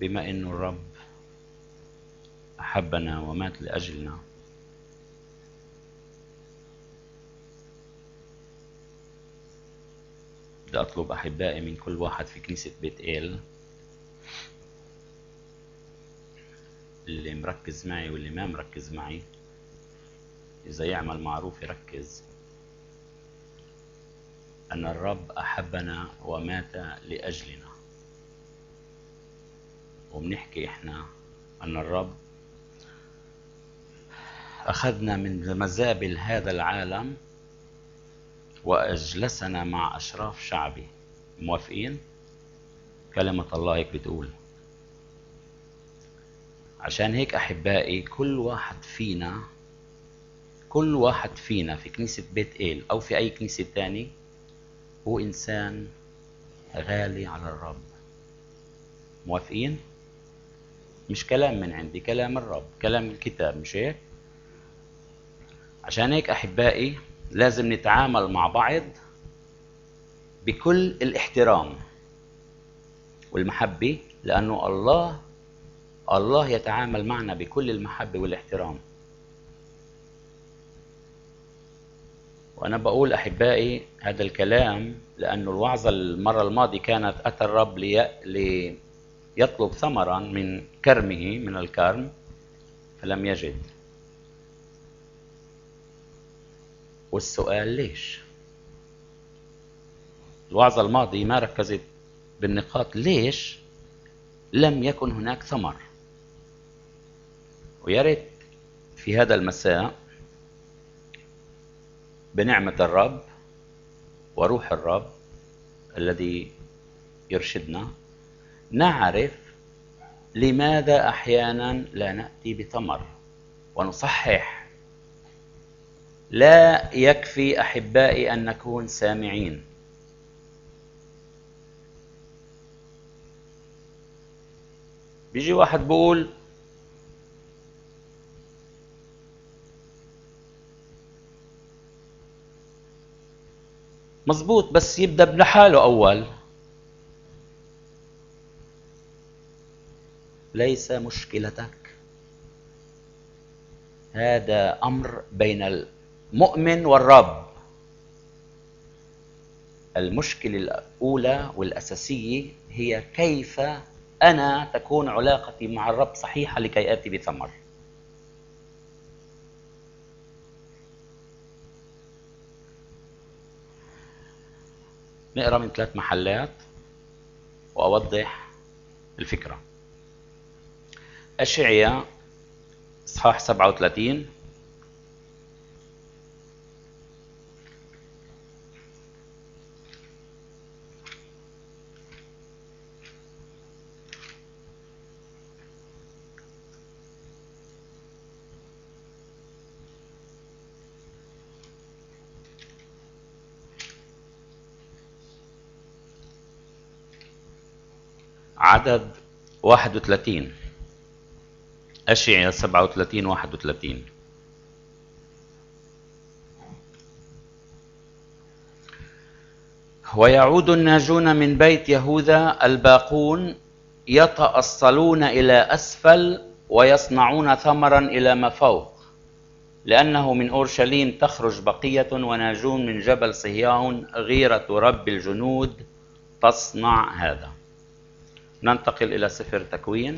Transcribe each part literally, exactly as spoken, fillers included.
بما إنه الرب أحبنا ومات لأجلنا، بدي أطلب أحبائي من كل واحد في كنيسة بيت إيل، اللي مركز معي واللي ما مركز معي، إذا يعمل معروف يركز، أن الرب أحبنا ومات لأجلنا. وبنحكي إحنا أن الرب أخذنا من مزابل هذا العالم وأجلسنا مع أشراف شعبي. موافقين؟ كلمة الله هيك بتقول. عشان هيك أحبائي كل واحد فينا كل واحد فينا في كنيسة بيت إيل أو في أي كنيسة تاني هو إنسان غالي على الرب. موافقين؟ مش كلام من عندي، كلام الرب، كلام الكتاب، مش هيك؟ عشان هيك أحبائي لازم نتعامل مع بعض بكل الاحترام والمحبة، لأنه الله الله يتعامل معنا بكل المحبة والاحترام. وأنا بقول أحبائي هذا الكلام لأنه الوعظة المرة الماضية كانت أتى الرب لي... ليطلب ثمرا من كرمه، من الكرم، فلم يجد. والسؤال ليش؟ الوعظة الماضية ما ركزت بالنقاط ليش لم يكن هناك ثمر. ويا ريت في هذا المساء بنعمة الرب وروح الرب الذي يرشدنا نعرف لماذا أحيانا لا نأتي بثمر ونصحح. لا يكفي أحبائي أن نكون سامعين. بيجي واحد بقول مظبوط بس يبدأ بحاله أول. ليس مشكلتك، هذا أمر بين المؤمن والرب. المشكلة الأولى والأساسية هي كيف أنا تكون علاقتي مع الرب صحيحة لكي آتي بثمر. نقرأ من ثلاث محلات وأوضح الفكرة. أشعياء إصحاح سبعة وثلاثين عدد واحد وثلاثين. أشعياء سبعة وثلاثين واحد وثلاثين. ويعود الناجون من بيت يهوذا الباقون يتأصلون إلى أسفل ويصنعون ثمرا إلى ما فوق، لأنه من أورشليم تخرج بقية وناجون من جبل صهيون غيرة رب الجنود تصنع هذا. ننتقل إلى سفر تكوين،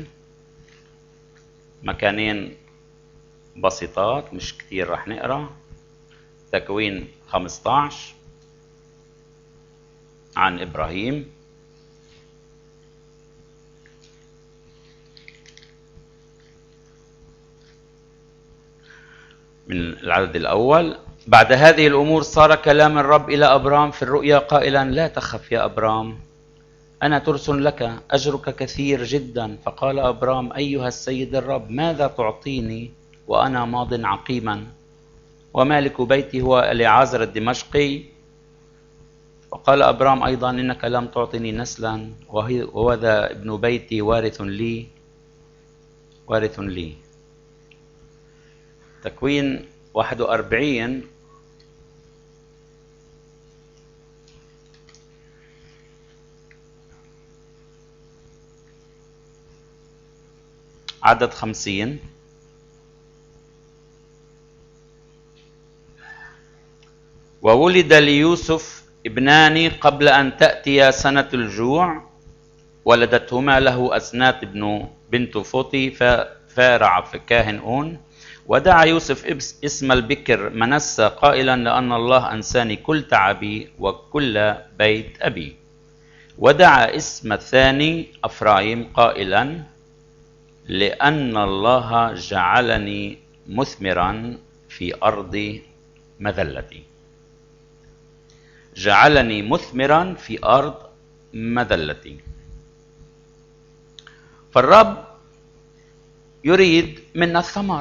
مكانين بسيطات مش كتير رح نقرأ. تكوين خمسة عشر عن إبراهيم. من العدد الأول: بعد هذه الأمور صار كلام الرب إلى أبرام في الرؤيا قائلا: لا تخف يا أبرام، أنا ترس لك، أجرك كثير جدا. فقال أبرام: أيها السيد الرب، ماذا تعطيني وأنا ماض عقيما، ومالك بيتي هو اليعازر الدمشقي؟ وقال أبرام أيضا: إنك لم تعطني نسلا، وهذا ابن بيتي وارث لي وارث لي. تكوين واحد وأربعين عدد خمسين. وولد ليوسف ابنان قبل أن تأتي سنة الجوع، ولدتهما له أسنات ابن بنت فوطي فارع في كاهن أون. ودعا يوسف اسم البكر منسى قائلا لأن الله أنساني كل تعبي وكل بيت أبي. ودعا اسم الثاني أفرايم قائلا لأن الله جعلني مثمرا في أرض مذلتي. جعلني مثمرا في أرض مذلتي. فالرب يريد منا الثمر.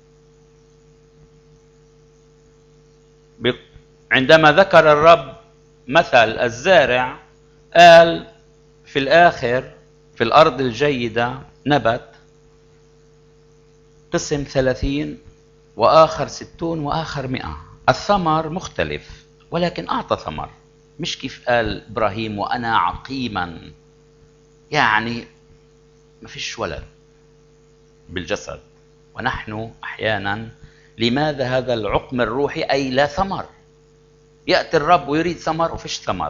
عندما ذكر الرب مثل الزارع قال في الآخر في الأرض الجيدة نبت قسم ثلاثين وآخر ستون وآخر مئة. الثمر مختلف ولكن أعطى ثمر، مش كيف قال إبراهيم وأنا عقيما، يعني ما فيش ولد بالجسد. ونحن أحيانا لماذا هذا العقم الروحي أي لا ثمر؟ يأتي الرب ويريد ثمر وفيش ثمر.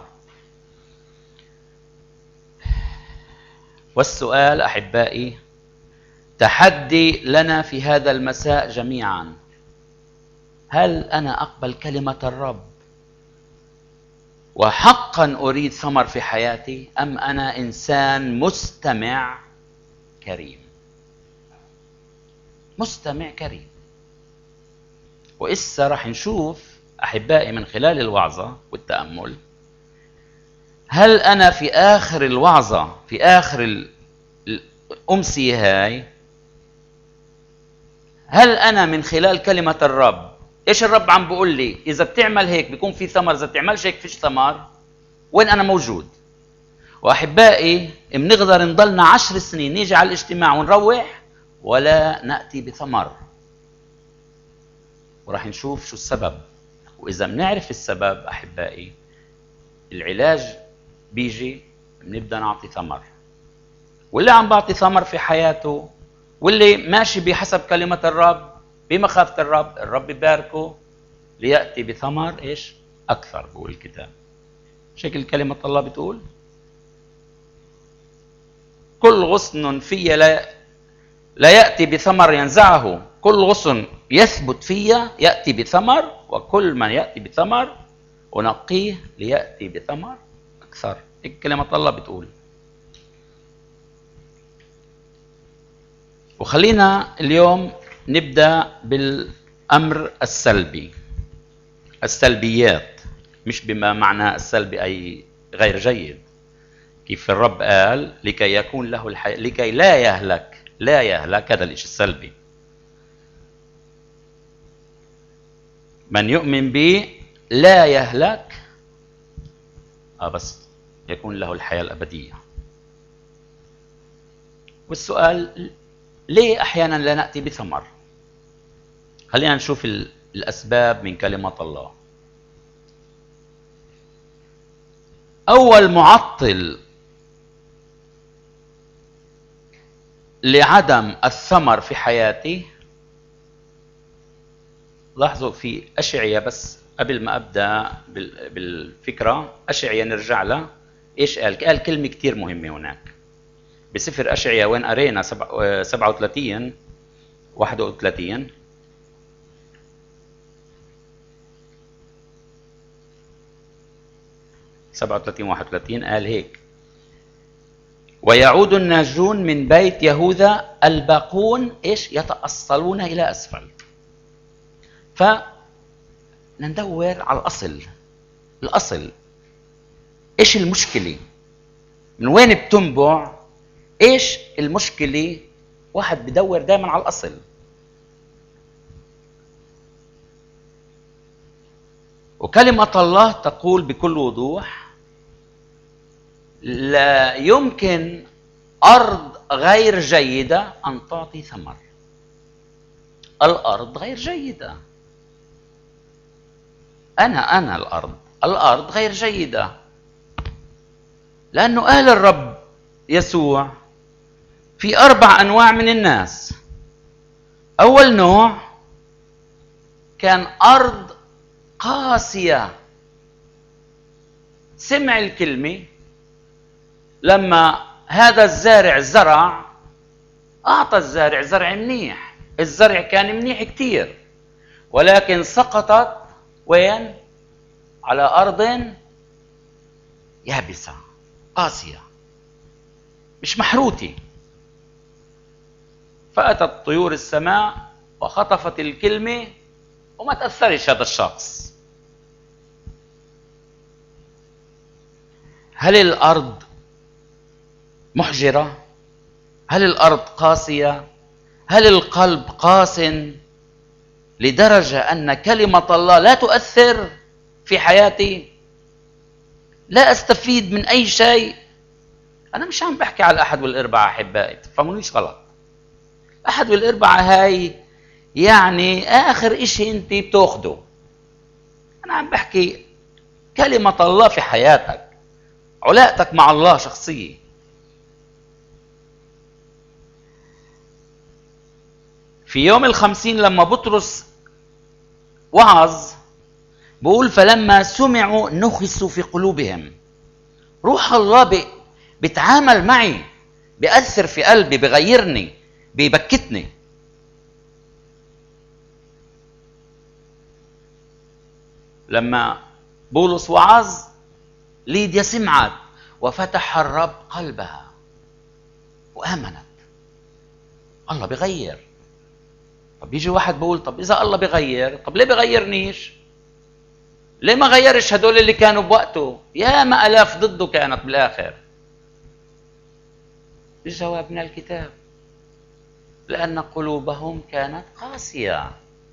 والسؤال أحبائي، تحدي لنا في هذا المساء جميعا، هل أنا أقبل كلمة الرب وحقا أريد ثمر في حياتي، أم أنا إنسان مستمع كريم؟ مستمع كريم. وإسا رح نشوف أحبائي من خلال الوعظة والتأمل، هل أنا في آخر الوعظة في آخر الأمسية هاي، هل أنا من خلال كلمة الرب إيش الرب عم بقول لي؟ إذا بتعمل هيك بيكون في ثمر، إذا بتعملش هيك فيش ثمر. وين أنا موجود؟ وأحبائي بنقدر نضلنا عشر سنين نيجي على الاجتماع ونروح ولا نأتي بثمر، وراح نشوف شو السبب. وإذا بنعرف السبب أحبائي العلاج بيجي، بنبدأ نعطي ثمر. واللي عم بعطي ثمر في حياته واللي ماشي بحسب كلمة الرب بمخافة الرب، الرب يباركه ليأتي بثمر إيش؟ أكثر. بقول الكتاب شكل كلمة الله بتقول كل غصن في لا, لا يأتي بثمر ينزعه، كل غصن يثبت فيا يأتي بثمر، وكل من يأتي بثمر أنقيه ليأتي بثمر أكثر. هيك كلمة الله بتقول. وخلينا اليوم نبدأ بالأمر السلبي، السلبيات، مش بما معنى السلبي أي غير جيد. كيف الرب قال لكي يكون له الحياة، لكي لا يهلك، لا يهلك، هذا الإشي السلبي. من يؤمن بي لا يهلك آه بس يكون له الحياة الأبدية. والسؤال ليه أحيانا لا نأتي بثمر؟ خلينا نشوف الأسباب من كلمة الله. أول معطل لعدم الثمر في حياتي، لاحظوا في أشعية، بس قبل ما أبدأ بالفكرة أشعية نرجع لها. إيش قال؟ قال كلمة كتير مهمة هناك بسفر أشعية وين قرينا سبعة وثلاثين واحد وثلاثين. سبعة وثلاثين واحد وثلاثين قال هيك: ويعود الناجون من بيت يهوذا الباقون إيش؟ يتأصلون إلى أسفل. فندور على الأصل. الأصل إيش المشكلة؟ من وين بتنبع؟ إيش المشكلة؟ واحد بدور دائما على الأصل. وكلمة الله تقول بكل وضوح: لا يمكن أرض غير جيدة أن تعطي ثمر. الأرض غير جيدة. أنا أنا الأرض الأرض غير جيدة، لأنه قال الرب يسوع في أربع أنواع من الناس. أول نوع كان أرض قاسية، سمع الكلمة، لما هذا الزارع زرع أعطى الزارع زرع منيح، الزرع كان منيح كتير، ولكن سقطت وين؟ على أرض يابسة قاسية مش محروتة، فأتت طيور السماء وخطفت الكلمة وما تأثرش هذا الشخص. هل الأرض محجرة؟ هل الأرض قاسية؟ هل القلب قاس لدرجة أن كلمة الله لا تؤثر في حياتي؟ لا أستفيد من أي شيء؟ أنا مش عم بحكي على الأحد والأربعة أحبائي، تفهمونيش غلط. الأحد والأربعة هاي يعني آخر إشي أنت بتاخده. أنا عم بحكي كلمة الله في حياتك، علاقتك مع الله شخصية. في يوم الخمسين لما بطرس وعظ بقول فلما سمعوا نخسوا في قلوبهم. روح الله بيتعامل معي، بيأثر في قلبي، بيغيرني، بيبكتني. لما بولس وعظ ليديا سمعت وفتح الرب قلبها وآمنت. الله بيغير. طب يجي واحد بيقول طب إذا الله بيغير، طب ليه بيغيرنيش؟ ليه ما غيرش هدول اللي كانوا بوقته؟ يا ما ألاف ضده كانت بالآخر. الجواب من الكتاب: لأن قلوبهم كانت قاسية.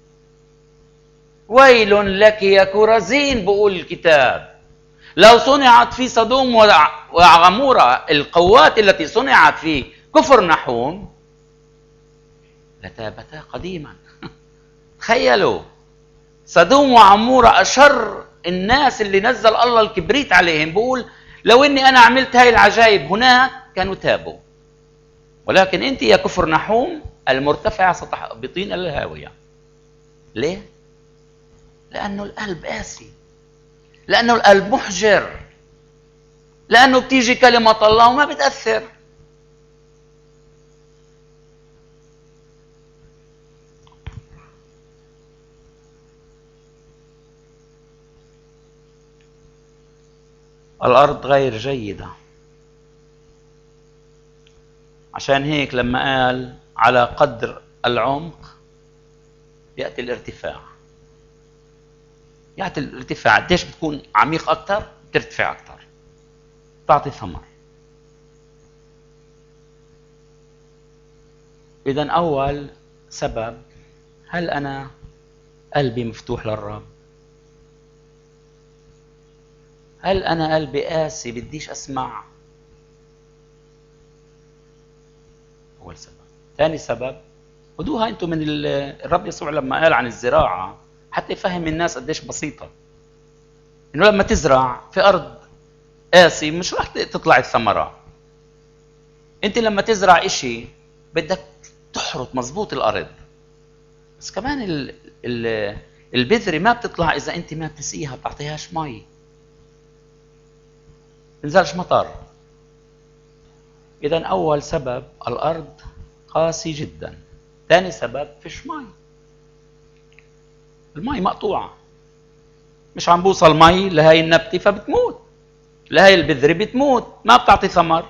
ويل لك يا كورزين، بقول الكتاب، لو صنعت في صدوم وعمورة القوات التي صنعت في كفر نحوم لتابتا قديما. تخيلوا، صدوم وعمورة أشر الناس اللي نزل الله الكبريت عليهم، بقول لو إني أنا عملت هاي العجائب هناك كانوا تابوا، ولكن أنت يا كفر نحوم المرتفع ستهبطين إلى الهاوية. ليه؟ لأنه القلب قاسي، لأنه القلب محجر، لأنه بتيجي كلمة الله وما بتأثر. الأرض غير جيدة. عشان هيك لما قال على قدر العمق يأتي الارتفاع. يأتي الارتفاع، قديش بتكون عميق أكتر ترتفع أكتر، تعطي ثمر. إذن أول سبب، هل أنا قلبي مفتوح للرب؟ هل أنا قلبي قاسي بديش أسمع؟ أول سبب. ثاني سبب، خدوها أنتم من الرب يسوع لما قال عن الزراعة حتى يفهم الناس قديش بسيطة، إنه لما تزرع في أرض قاسي مش راح تطلع الثمرة. أنت لما تزرع إشي بدك تحرط مظبوط الأرض، بس كمان ال ال البذرة ما بتطلع إذا أنت ما بتسقيها، بتعطيهاش مي، تنزلش مطر. إذن أول سبب الأرض قاسي جدا. ثاني سبب فيش مي، المي مقطوعة، مش عم بوصل مي لهي النبتة فبتموت، لهي البذرة بتموت، ما بتعطي ثمر.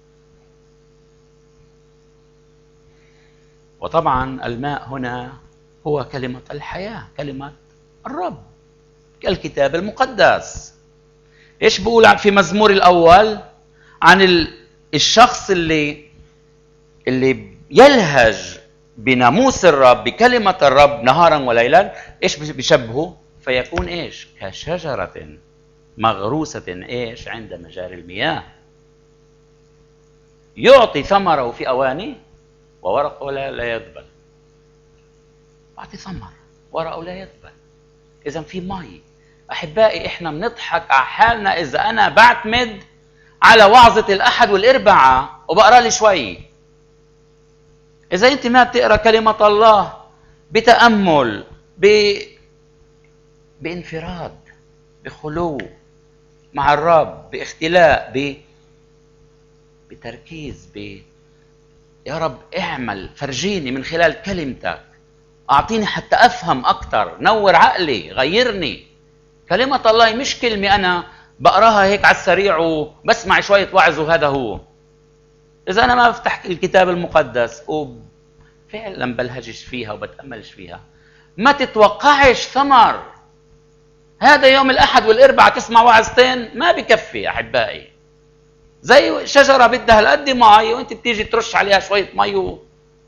وطبعا الماء هنا هو كلمة الحياة، كلمة الرب، كالكتاب المقدس. ايش بقول في مزمور الأول عن الشخص اللي اللي يلهج بناموس الرب، بكلمة الرب نهارا وليلا؟ ايش بيشبهه؟ فيكون ايش؟ كشجرة مغروسة ايش؟ عند مجاري المياه، يعطي ثمره في أوانه وورقه لا يذبل. يعطي ثمر، ورقه لا يذبل. إذا في مي. أحبائي، إحنا بنضحك على حالنا إذا أنا بعتمد على وعظة الأحد والأربعة وبقرأ لي شوي. إذا أنت ما بتقرأ كلمة الله بتأمل، ب... بانفراد، بخلو مع الرب، باختلاء، ب... بتركيز، ب... يا رب اعمل، فرجيني من خلال كلمتك، أعطيني حتى أفهم أكتر، نور عقلي، غيرني. كلمة الله مش كلمة أنا بقراها هيك على السريع وبسمع شوية وعظ وهذا هو. إذا أنا ما بفتح الكتاب المقدس وفعلا بلهجش فيها وبتأملش فيها ما تتوقعش ثمر. هذا يوم الأحد والأربعاء تسمع وعظتين ما بكفي أحبائي. زي شجرة بدها هالقد مي وأنت بتيجي ترش عليها شوية مي و...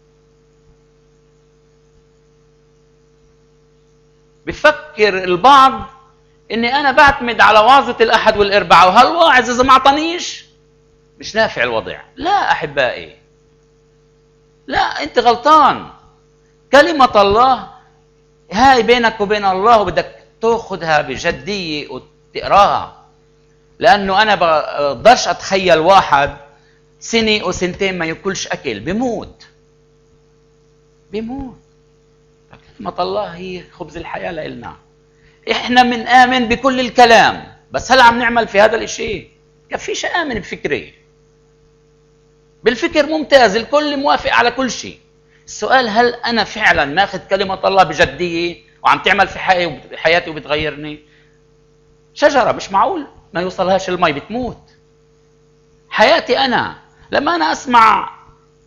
بفكر البعض إني أنا بعتمد على وعظة الأحد والأربعاء وهالواعظ إذا ما أعطانيش مش نافع الوضع. لا أحبائي، لا، أنت غلطان. كلمة الله هاي بينك وبين الله وبدك تأخذها بجدية وتقراها. لأنه أنا بقدرش أتخيل واحد سنة أو سنتين ما يأكلش أكل، بيموت بيموت. كلمة الله هي خبز الحياة لإلنا. إحنا من آمن بكل الكلام، بس هل عم نعمل في هذا الإشي؟ كفيش آمن بفكري. بالفكر ممتاز، الكل موافق على كل شيء. السؤال هل أنا فعلا ماخذ كلمة الله بجدية وعم تعمل في حياتي وبتغيرني؟ شجرة مش معقول ما يوصلهاش المي بتموت. حياتي أنا لما أنا أسمع،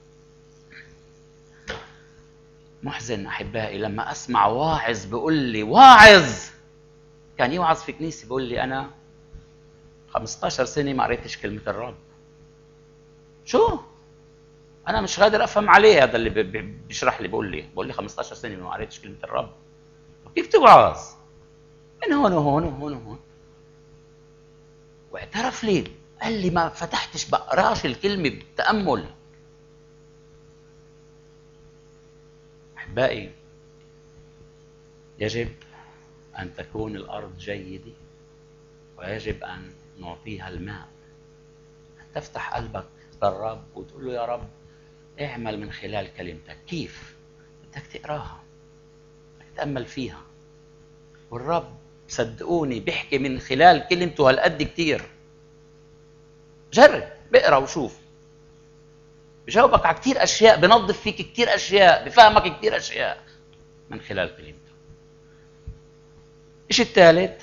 محزن أحبائي لما أسمع واعظ بيقول لي، واعظ كان يوعظ في كنيسة بيقول لي أنا خمسة عشر سنة ما قريتش كلمة الرب. شو؟ أنا مش قادر أفهم عليه. هذا اللي بيشرح لي بيقول لي بيقول لي خمسة عشر سنة ما قريتش كلمة الرب. كيف توعظ؟ من هون وهون وهون وهون. واعترف لي قال لي ما فتحتش بقراش الكلمة بالتأمل. أحبائي، يجب أن تكون الأرض جيدة ويجب أن نعطيها الماء. أن تفتح قلبك للرب وتقول له يا رب اعمل من خلال كلمتك. كيف؟ بدك تقراها، بدك تتأمل فيها. والرب صدقوني بيحكي من خلال كلمته هالقد كتير. جرب بقرا وشوف، بجاوبك على كتير أشياء، بنظف فيك كتير أشياء، بفهمك كتير أشياء من خلال كلمته. إيش الثالث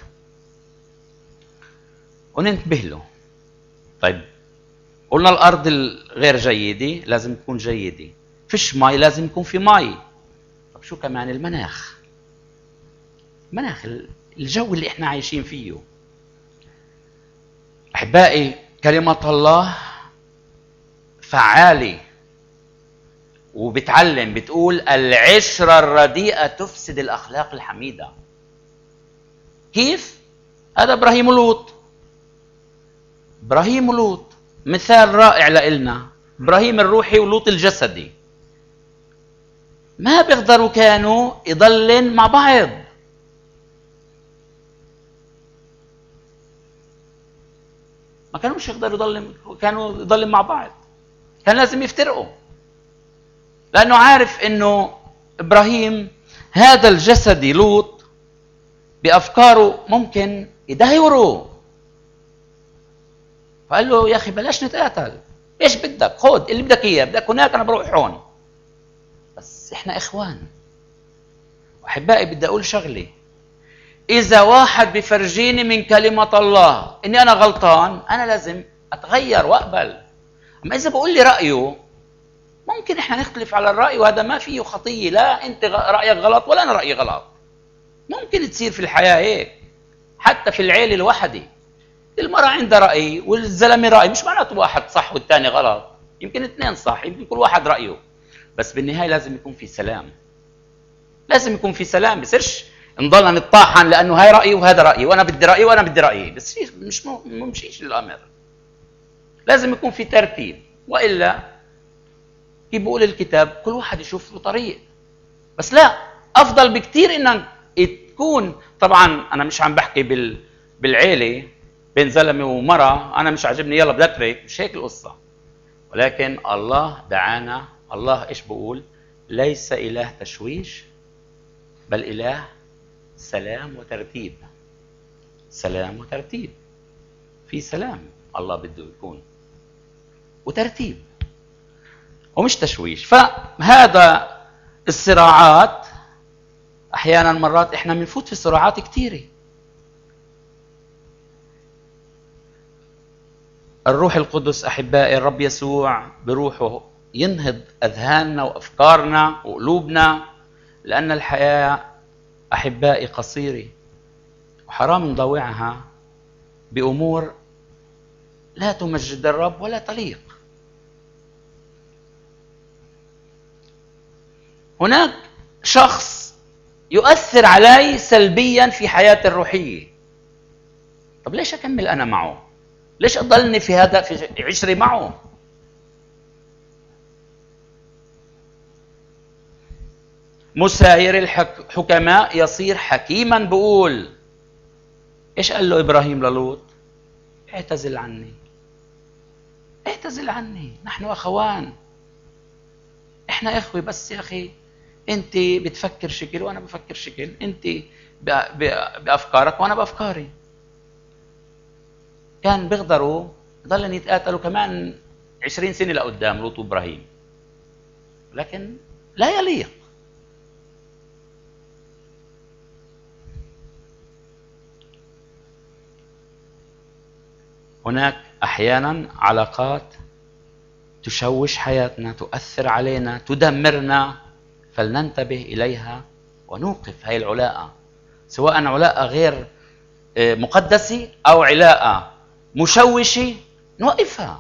وننتبه له. طيب قلنا الأرض الغير جيدة لازم تكون جيدة، فيش مي لازم يكون في مي. طب شو كمان؟ المناخ، المناخ الجو اللي احنا عايشين فيه. أحبائي، كلمة الله فعالة وبتعلم، بتقول العشرة الرديئة تفسد الأخلاق الحميدة. كيف؟ هذا إبراهيم ولوط. إبراهيم ولوط مثال رائع لإلنا. إبراهيم الروحي ولوط الجسدي ما بيقدروا كانوا يضلن مع بعض. ما كانوش يقدروا يضلن، كانوا يضلن مع بعض، كان لازم يفترقوا. لأنه عارف إنه إبراهيم هذا الجسدي لوط بأفكاره ممكن يدهوروا. فقال له يا أخي بلاش نتقاتل، إيش بدك؟ خذ اللي بدك إياه، بدك هناك أنا بروح هون، بس إحنا إخوان. وأحبائي بدي أقول شغلة، إذا واحد بفرجيني من كلمة الله إني أنا غلطان، أنا لازم أتغير وأقبل. أما إذا بقول لي رأيه، ممكن إحنا نختلف على الرأي وهذا ما فيه خطية. لا أنت رأيك غلط ولا أنا رأيي غلط. ممكن تصير في الحياة هيك، حتى في العيلة الوحدة المرأة عندها رأي والزلمة رأي، مش معناته واحد صح والثاني غلط، يمكن اثنين صح، يمكن كل واحد رأيه، بس بالنهاية لازم يكون في سلام. لازم يكون في سلام، بصيرش نضلنا نتطاحن لأنه هاي رأيي وهذا رأيي وأنا بدي رأيي وأنا بدي رأيي، بس مش ممشيش الأمر. لازم يكون في ترتيب، وإلا كيف بقول الكتاب كل واحد يشوف له طريق. بس لا، أفضل بكتير إنك تكون، طبعا أنا مش عم بحكي بال بالعيلة بين زلمة ومرأة، أنا مش عاجبني يلا بدي أترك، مش هيك القصة. ولكن الله دعانا الله إيش بقول؟ ليس إله تشويش بل إله سلام وترتيب. سلام وترتيب، في سلام الله بده يكون وترتيب ومش تشويش. فهذا الصراعات أحيانا مرات إحنا بنفوت في صراعات كثيرة. الروح القدس أحبائي، الرب يسوع بروحه ينهض أذهاننا وأفكارنا وقلوبنا، لأن الحياة أحبائي قصيرة وحرام نضوعها بأمور لا تمجد الرب ولا تليق. هناك شخص يؤثر علي سلبيا في حياتي الروحية، طب ليش أكمل أنا معه؟ ليش أضلني في هذا في عشري معه؟ مساير الحكماء يصير حكيما. بقول إيش قال له إبراهيم للوط؟ اعتزل عني، اعتزل عني، نحن أخوان، إحنا إخوة، بس يا أخي أنت بتفكر شكل وأنا بفكر شكل، أنت بأفكارك وأنا بأفكاري. كان بيقدروا يضلن يتقاتلوا كمان عشرين سنة لقدام لوط وإبراهيم، لكن لا يليق. هناك أحيانا علاقات تشوش حياتنا، تؤثر علينا، تدمرنا، فلننتبه إليها ونوقف هاي العلاقة، سواء علاقة غير مقدسة أو علاقة مشوشة، نوقفها.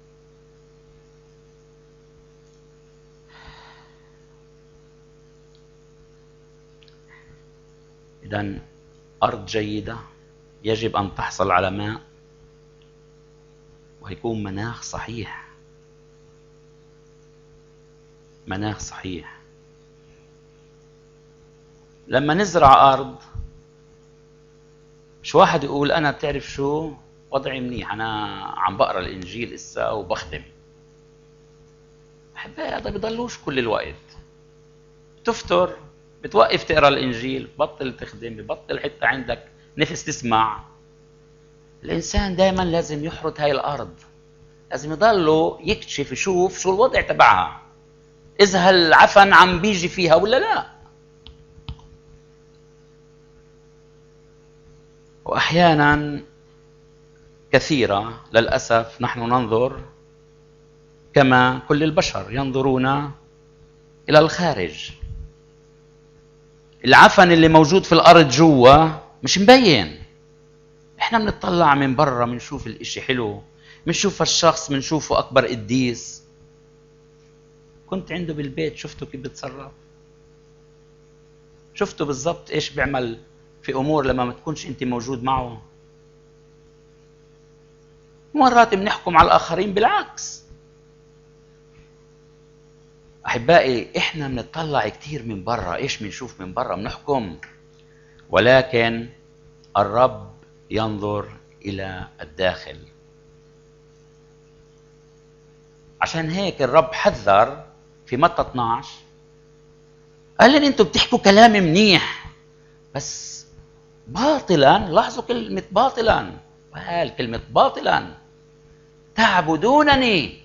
إذن أرض جيدة يجب أن تحصل على ماء ويكون مناخ صحيح، مناخ صحيح. لما نزرع أرض، مش واحد يقول أنا بتعرف شو وضعي منيح، أنا عم بقرأ الإنجيل إسا وبخدم. أحبائي هذا بيضلوش كل الوقت. تفتر بتوقف تقرأ الإنجيل، بطل تخدم، ببطل حتى عندك نفس تسمع. الإنسان دائما لازم يحرث هاي الأرض، لازم يضله يكتشف يشوف شو الوضع تبعها، إذا هالعفن عم بيجي فيها ولا لا. وأحيانا كثيرة للأسف نحن ننظر كما كل البشر ينظرون إلى الخارج. العفن اللي موجود في الأرض جوا مش مبين، إحنا بنطلع من برا بنشوف الإشي حلو، بنشوف الشخص بنشوفه أكبر قديس. كنت عنده بالبيت، شفته كيف بيتصرف، شفته بالضبط إيش بيعمل في أمور لما ما تكونش أنت موجود معه. مرات بنحكم على الآخرين بالعكس. أحبائي إحنا بنطلع كتير من برا، إيش بنشوف من برا بنحكم، ولكن الرب ينظر إلى الداخل. عشان هيك الرب حذر في متى اثناشر، قال لي أنتوا بتحكوا كلام منيح بس باطلا. لاحظوا كلمة باطلا، وقال كلمة باطلا تعبدونني.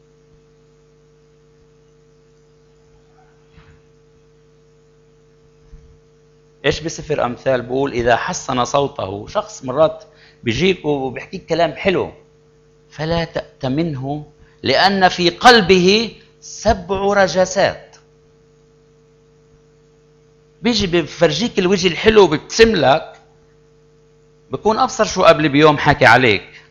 ايش بسفر امثال بقول؟ اذا حسن صوته، شخص مرات بيجيك وبيحكيك كلام حلو، فلا تأتمنه لأن في قلبه سبع رجسات. بيجي بفرجيك الوجه الحلو وبيبتسم لك، بكون أبصر شو قبل بيوم حكي عليك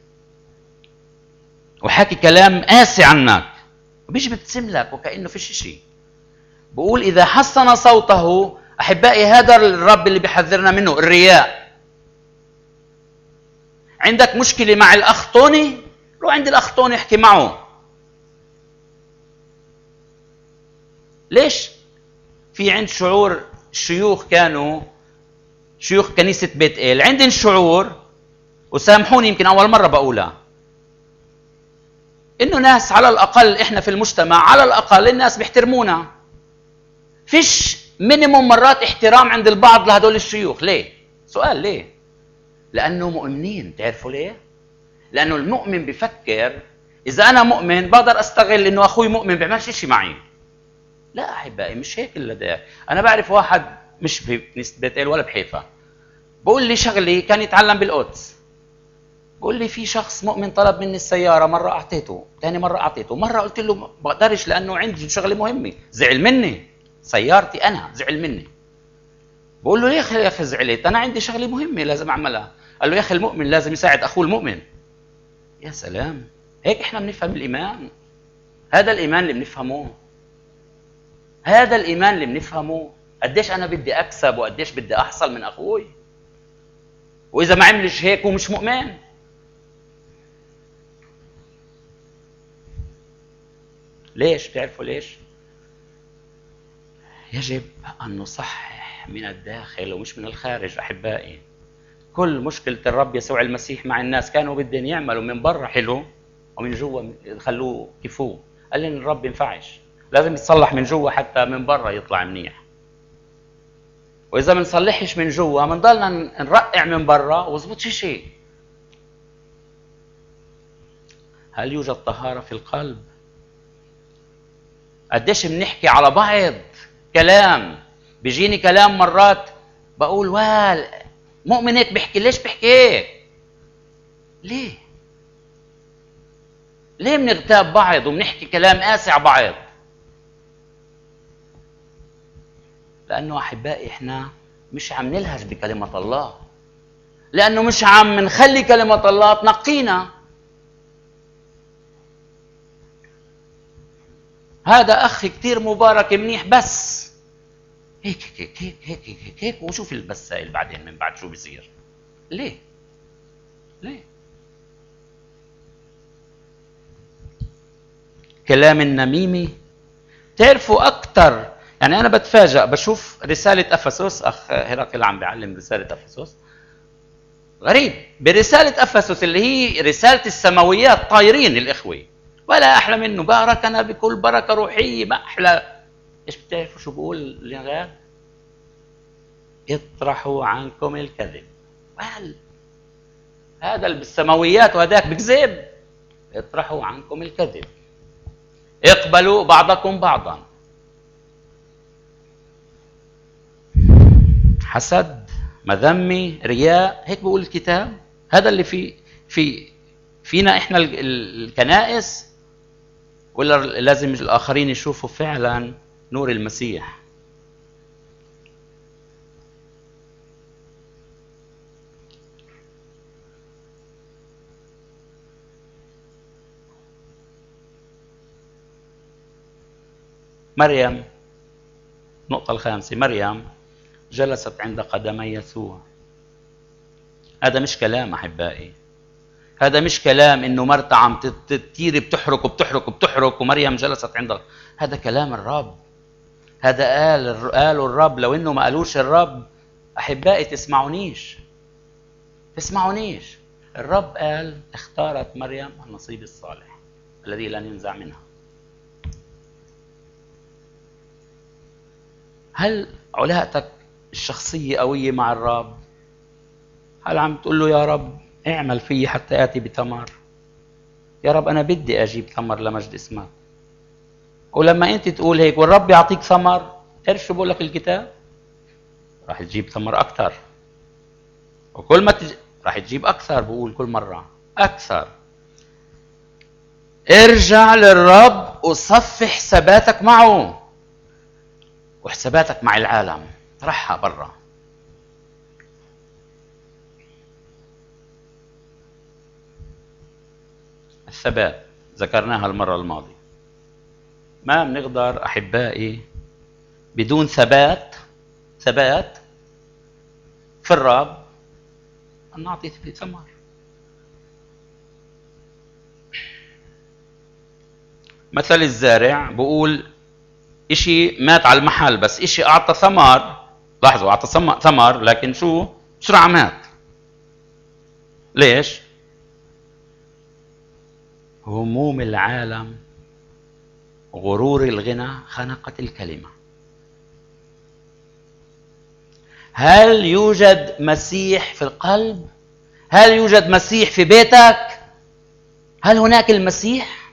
وحكي كلام قاسي عنك، وبيجي بيبتسم لك وكأنه فيش شيء. بقول إذا حسن صوته، أحبائي هذا الرب اللي بيحذرنا منه، الرياء. عندك مشكلة مع الأخ طوني، روح عند الأخ طوني احكي معه. ليش؟ في عند شعور الشيوخ، كانوا شيوخ كنيسة بيت إيل، عندن شعور، وسامحوني يمكن أول مرة بقولها، إنه ناس على الأقل إحنا في المجتمع على الأقل الناس بيحترمونا. فيش مينيموم مرات احترام عند البعض لهدول الشيوخ. ليه؟ سؤال ليه؟ لأنه مؤمنين. تعرفوا ليه؟ لأنه المؤمن بفكر إذا أنا مؤمن بقدر أستغل إنه أخوي مؤمن بيعملش إشي معي. لا أحبائي، مش هيك إلا ده. أنا بعرف واحد مش بكنيسة بيت إل ولا بحيفا، بقول لي شغلي كان يتعلم بالقدس، بقول لي في شخص مؤمن طلب مني السيارة، مرة أعطيته، ثاني مرة أعطيته، مرة قلت له ما بقدرش لأنه عندي شغلة مهمة، زعل مني، سيارتي أنا زعل مني. بقول له يا أخي يا أخي زعلت، أنا عندي شغلة مهمة لازم أعملها. قال له يا أخي المؤمن لازم يساعد أخوه المؤمن. يا سلام، هيك إحنا بنفهم الإيمان. هذا الإيمان اللي بنفهمه، هذا الإيمان اللي بنفهمه. قديش أنا بدي أكسب وقديش بدي أحصل من أخوي، وإذا ما عملش هيك هو مش مؤمن. ليش؟ بتعرفوا ليش؟ يجب أن نصحح من الداخل ومش من الخارج أحبائي. كل مشكلة الرب يسوع المسيح مع الناس كانوا بدهم يعملوا من برا حلو ومن جوا خلوه كفوه. قال لنا الرب ينفعش، لازم يتصلح من جوا حتى من برا يطلع منيح. وإذا ما نصلحش من جوا بنضلنا نرقع من برا وزبطش شيء. هل يوجد طهارة في القلب؟ قديش بنحكي على بعض كلام، بيجيني كلام مرات بقول وال مؤمن هيك بحكي، ليش بحكي هيك؟ ليه؟ ليه بنغتاب بعض وبنحكي كلام قاسي على بعض؟ لأنه أحبائي إحنا مش عم نلهج بكلمة الله، لأنه مش عم نخلي كلمة الله تنقينا. هذا أخ كتير مبارك منيح بس هيك هيك هيك هيك هيك هيك وشوف البسائل بعدين من بعد شو بيصير. ليه؟ ليه؟ كلام النميمي. تعرفوا أكتر، يعني أنا بتفاجأ بشوف رسالة أفسس، أخ هرقل عم بيعلم رسالة أفسس. غريب، برسالة أفسس اللي هي رسالة السماويات طايرين الإخوة، ولا أحلى منه، باركنا بكل بركة روحية، ما أحلى. إيش بتعرفوا شو بقول الغاد؟ اطرحوا عنكم الكذب. وهل هذا اللي بالسماويات وهذاك بكذب؟ اطرحوا عنكم الكذب، اقبلوا بعضكم بعضا. حسد، مذمة، رياء، هيك بقول الكتاب. هذا اللي في في فينا احنا الكنائس، ولا لازم الآخرين يشوفوا فعلا نور المسيح؟ مريم، النقطة الخامسة، مريم جلست عند قدمي يسوع. هذا مش كلام أحبائي، هذا مش كلام إنه مرتا عم تطير بتحرك وبتحرك وبتحرك ومريم جلست عند. هذا كلام الرب، هذا قال قالوا الرب. لو إنه ما قالوش الرب أحبائي تسمعونيش تسمعونيش. الرب قال اختارت مريم النصيب الصالح الذي لن ينزع منها. هل علاقتك الشخصية قوية مع الرب؟ هل عم تقول له يا رب اعمل فيي حتى آتي بثمر؟ يا رب أنا بدي أجيب ثمر لمجد اسمك. ولما أنت تقول هيك والرب يعطيك ثمر، تعرف شو بقول لك الكتاب؟ راح تجيب ثمر أكثر، وكل ما تج... راح تجيب أكثر. بقول كل مرة أكثر. ارجع للرب وصفي حساباتك معه، وحساباتك مع العالم رحها برا. الثبات ذكرناها المرة الماضية. ما بنقدر أحبائي بدون ثبات ثبات في الرب أن نعطي في ثمر. مثل الزارع بقول إشي مات على المحل، بس إشي أعطى ثمر. لاحظوا أعطى ثمر لكن شو؟ بسرعة مات. ليش؟ هموم العالم غرور الغنى خنقت الكلمة. هل يوجد مسيح في القلب؟ هل يوجد مسيح في بيتك؟ هل هناك المسيح؟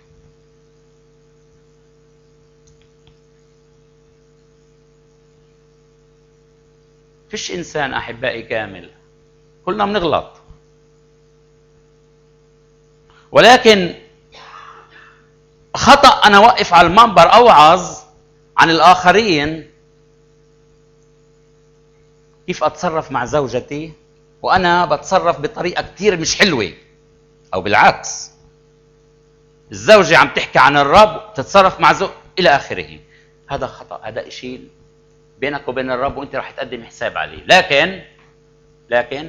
فيش إنسان أحبائي كامل، كلنا بنغلط، ولكن خطأ أنا وقف على المنبر أوعظ عن الآخرين كيف أتصرف مع زوجتي وأنا بتصرف بطريقة كتير مش حلوة، أو بالعكس الزوجة عم تحكي عن الرب تتصرف مع زوج إلى آخره. هذا خطأ، هذا إشي بينك وبين الرب وأنت راح تقدم حساب عليه. لكن لكن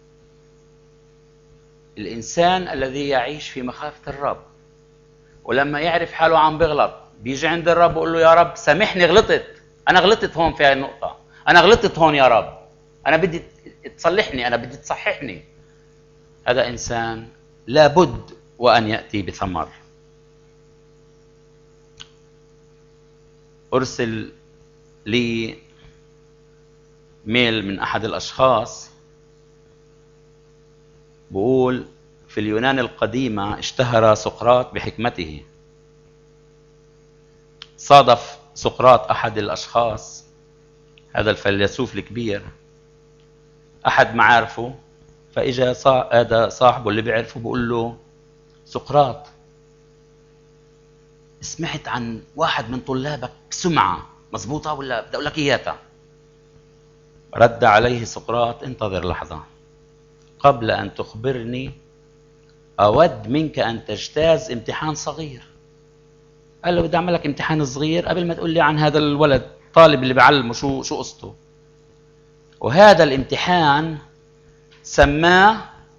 الإنسان الذي يعيش في مخافة الرب ولما يعرف حاله عم بغلط بيجي عند الرب ويقول له يا رب سامحني، غلطت، أنا غلطت هون في هاي النقطة، أنا غلطت هون يا رب، أنا بدي تصلحني، أنا بدي تصححني. هذا إنسان لابد وأن يأتي بثمر. أرسل لي ميل من أحد الأشخاص بقول في اليونان القديمة اشتهر سقراط بحكمته. صادف سقراط أحد الأشخاص، هذا الفيلسوف الكبير، أحد معارفه، فإجا هذا صاحبه اللي بيعرفه بقول له سقراط سمعت عن واحد من طلابك سمعة مضبوطة ولا بدي أقول لك إياها؟ رد عليه سقراط انتظر لحظة، قبل أن تخبرني أود منك أن تجتاز امتحان صغير. قال له بدي أعمل لك امتحان صغير قبل ما تقول لي عن هذا الولد الطالب اللي بعلمه شو شو قصته. وهذا الامتحان سماه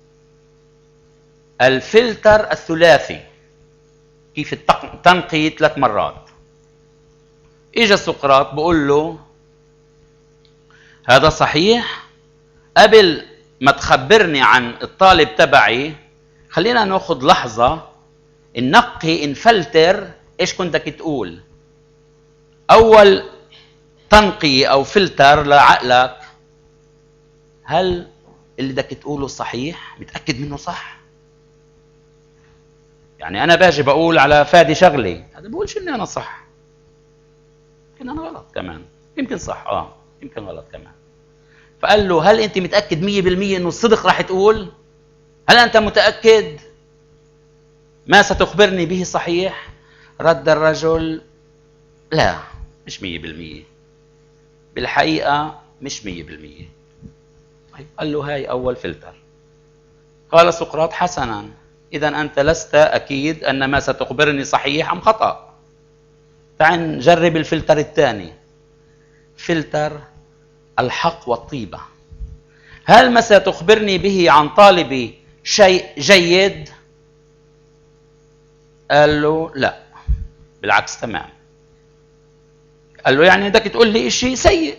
الفلتر الثلاثي، كيف تنقي ثلاث مرات. إجا سقراط بقول له هذا صحيح، قبل ما تخبرني عن الطالب تبعي خلينا ناخذ لحظة ننقي نفلتر ايش كنتك تقول. اول تنقية او فلتر لعقلك، هل اللي بدك تقوله صحيح؟ متأكد منه صح؟ يعني انا باجي بقول على فادي شغلي، هذا بقولش اني انا صح، يمكن انا غلط كمان، يمكن صح اه يمكن غلط كمان. فقال له هل انت متأكد مية بالمية انه الصدق راح تقول؟ هل انت متأكد ما ستخبرني به صحيح؟ رد الرجل لا مش مية بالمية، بالحقيقة مش مية بالمية. طيب قال له هاي أول فلتر. قال سقراط حسنا، إذا أنت لست أكيد أن ما ستخبرني صحيح أم خطأ. تعال نجرب الفلتر الثاني، فلتر الحق والطيبة. هل ما ستخبرني به عن طالبي شيء جيد؟ قال له لا بالعكس تمام. قال له يعني بدك تقول لي شيء سيء؟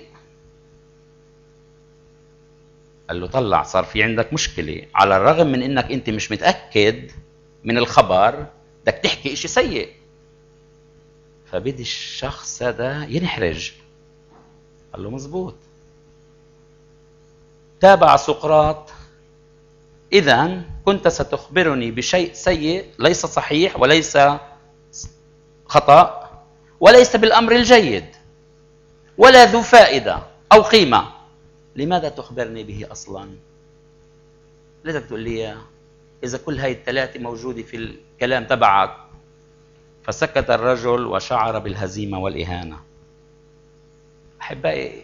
قال له طلع صار في عندك مشكلة، على الرغم من انك انت مش متأكد من الخبر بدك تحكي شيء سيء. فبدي الشخص هذا ينحرج. قال له مزبوط. تابع سقراط، إذن كنت ستخبرني بشيء سيء ليس صحيح وليس خطأ وليس بالأمر الجيد ولا ذو فائدة أو قيمة، لماذا تخبرني به أصلا؟ لذلك تقول لي إذا كل هاي الثلاثة موجودة في الكلام تبعك. فسكت الرجل وشعر بالهزيمة والإهانة. أحبائي،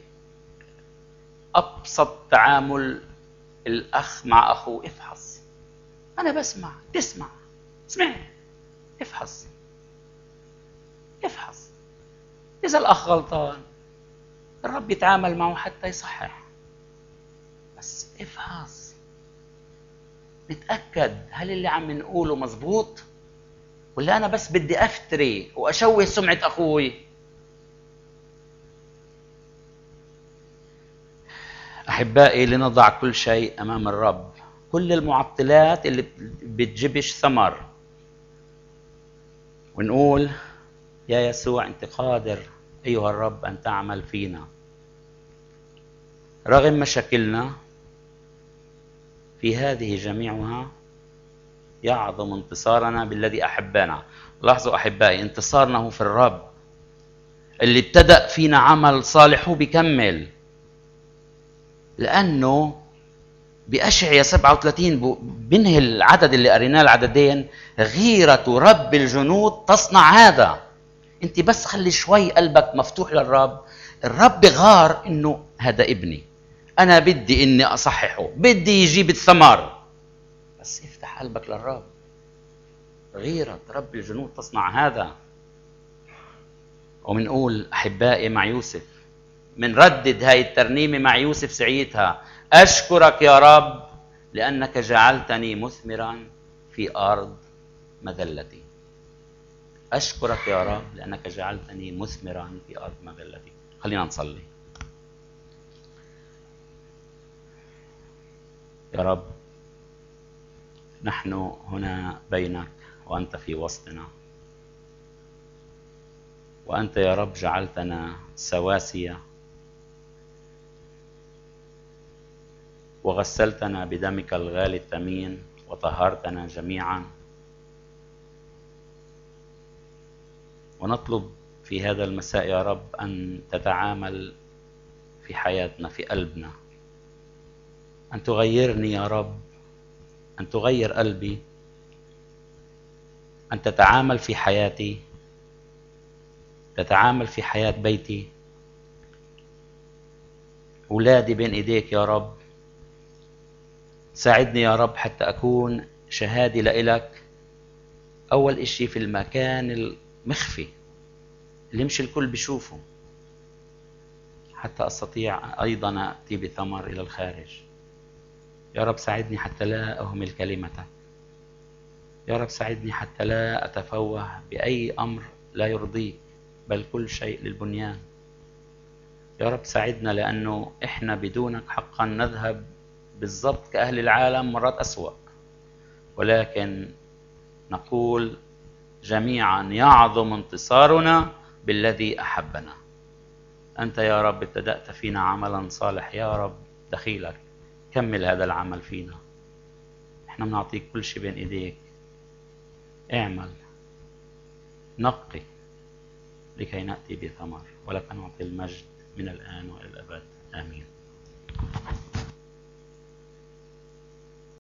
أبسط تعامل الأخ مع أخوه، افحص. أنا بسمع، تسمع، اسمعني، افحص افحص. إذا الأخ غلطان الرب يتعامل معه حتى يصحح، بس افحص، نتأكد هل اللي عم نقوله مزبوط ولا أنا بس بدي أفتري وأشوه سمعة أخوي. أحبائي، لنضع كل شيء أمام الرب، كل المعطلات اللي بتجيبش ثمر، ونقول يا يسوع أنت قادر أيها الرب أن تعمل فينا رغم مشاكلنا في هذه جميعها. يعظم انتصارنا بالذي أحبنا. لاحظوا أحبائي، انتصارنا هو في الرب اللي ابتدأ فينا عمل صالح هو بيكمل، لأنه بأشعياء سبعة وثلاثين بينهي العدد اللي قريناه العددين: غيرة رب الجنود تصنع هذا. انت بس خلي شوي قلبك مفتوح للرب، الرب غار انه هذا ابني، انا بدي اني اصححه، بدي يجيب الثمر، بس افتح قلبك للرب. غيرة رب الجنود تصنع هذا. ومنقول احبائي مع يوسف، منردد هاي الترنيمة مع يوسف سعيتها: أشكرك يا رب لأنك جعلتني مثمرا في أرض مذلتي. أشكرك يا رب لأنك جعلتني مثمرا في أرض مذلتي. خلينا نصلي. يا رب، نحن هنا بينك وأنت في وسطنا، وأنت يا رب جعلتنا سواسية وغسلتنا بدمك الغالي الثمين وطهرتنا جميعا. ونطلب في هذا المساء يا رب أن تتعامل في حياتنا، في قلبنا، أن تغيرني يا رب، أن تغير قلبي، أن تتعامل في حياتي، تتعامل في حياة بيتي، أولادي بين إيديك يا رب. ساعدني يا رب حتى أكون شهادي لإلك أول إشي في المكان المخفي اللي مش الكل بيشوفه، حتى أستطيع أيضا أتي بثمر إلى الخارج. يا رب ساعدني حتى لا أهمل كلمتك. يا رب ساعدني حتى لا أتفوه بأي أمر لا يرضيك، بل كل شيء للبنيان. يا رب ساعدنا، لأنه إحنا بدونك حقا نذهب بالضبط كأهل العالم، مرات أسوأ، ولكن نقول جميعا يعظم انتصارنا بالذي أحبنا. أنت يا رب ابتدأت فينا عملا صالح، يا رب دخيلك كمل هذا العمل فينا. احنا بنعطيك كل شيء بين ايديك، اعمل نقي لكي نأتي بثمر، ولك نعطي المجد من الآن وإلى الأبد. آمين.